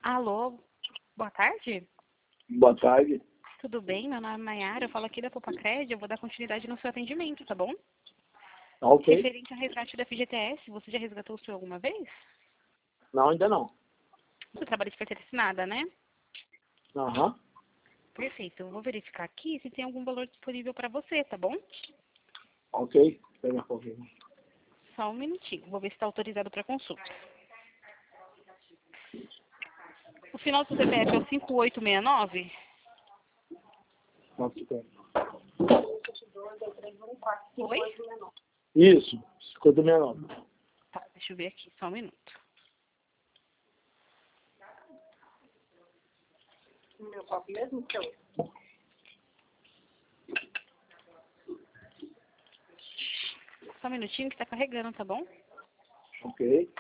Alô, boa tarde? Boa tarde. Tudo bem? Meu nome é Mayara, eu falo aqui da Popacred, eu vou dar continuidade no seu atendimento, tá bom? Ok. Referente ao resgate da FGTS, você já resgatou o seu alguma vez? Não, ainda não. Você trabalha de carteira assinada, né? Aham. Perfeito, eu vou verificar aqui se tem algum valor disponível para você, tá bom? Ok. Pega a foto. Só um minutinho, vou ver se está autorizado para consulta. O final do seu CPF é o 5869? Oi? Isso. 5069. Tá, deixa eu ver aqui, só um minuto. Meu copo mesmo que eu. Só um minutinho que tá carregando, tá bom? Ok.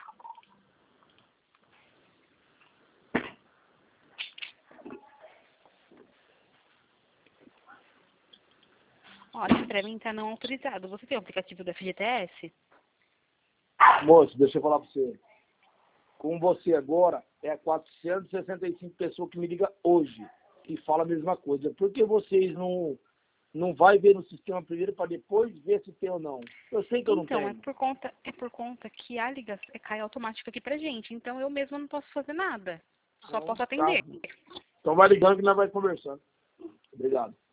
Olha, pra mim tá não autorizado. Você tem o aplicativo do FGTS? Moço, deixa eu falar pra você. Com você agora, é 465 pessoas que me ligam hoje e falam a mesma coisa. Por que vocês não vai ver no sistema primeiro para depois ver se tem ou não? Eu sei que eu não Então, tenho. é por conta que a ligação cai automático aqui pra gente. Então eu mesma não posso fazer nada. Só Então, posso tá. atender. Então vai ligando que nós vai conversando. Obrigado.